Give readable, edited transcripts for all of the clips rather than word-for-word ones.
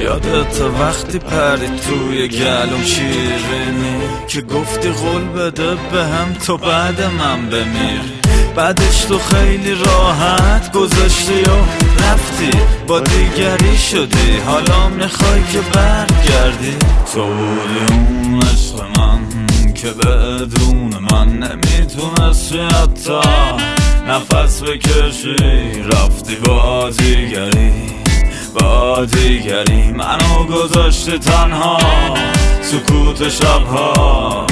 یادت وقتی پری توی گلوم شیرینی که گفتی قول بده به هم تو بعد من بمیری. بعدش تو خیلی راحت گذاشتی و رفتی با دیگری شدی، حالا میخوای که برگردی. تو بودی اون عشق من که بدون من نمیتونستی حتی نفس بکشی، رفتی با دیگری منو گذاشتی تنها. سکوت شبها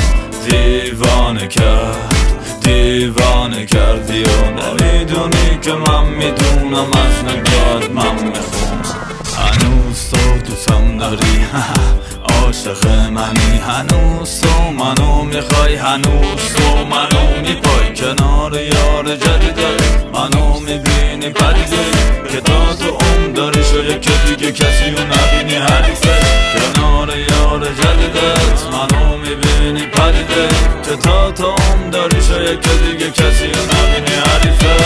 دیوانه کردی و نمیدونی که من میدونم از نگات من میخونم. هنوز تو دوستم داری عاشق منی، هنوز تو منو میخوای، هنوز تو منو میپای کنار یار جدیدت. منو میبینی پریده که تا تو داری شاید که دیگه کسی رو نبینی حریفه. کنار یار جدیدت منو میبینی پریده که تا تو داری شاید که دیگه کسی رو نبینی حریفه.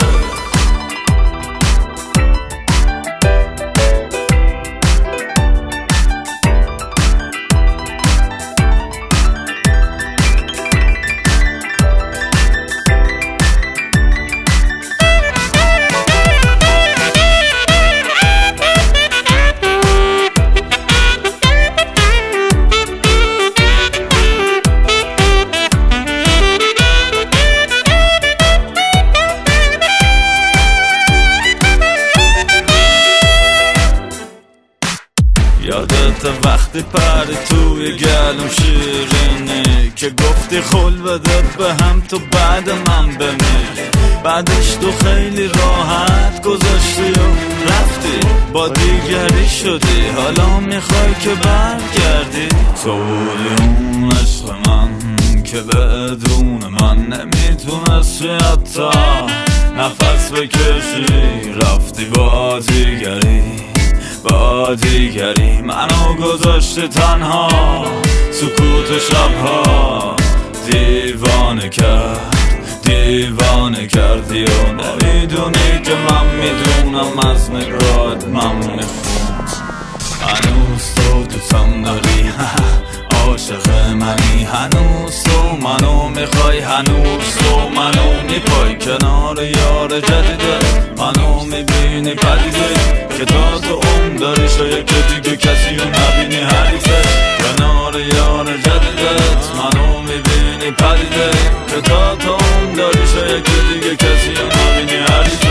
یادت وقتی پری توی گلوم شیرینی که گفتی خول بده به هم تو بعد من بمیری. بعدش تو خیلی راحت گذاشتی و رفتی با دیگری شدی، حالا میخوای که برگردی. تو بودی اون عشق من که بدون من نمیتونستی حتی نفس بکشی، رفتی با دیگری منو گذاشتی تنها. سکوت شبها دیوانه کردی و نمیدونی که من میدونم از نگات من میخونم. هنوز تو دوستم داری عاشق منی، هنوز تو منو میخوای، هنوز تو منو میپای کنار یار جدیدت. منو میبینی پریده که تا تو داری شاید که دیگه کسی رو نبینی حریفه. کنار یار جدیدت منو میبینی پریده که تا تو داری شاید که دیگه کسی رو نبینی حریفه.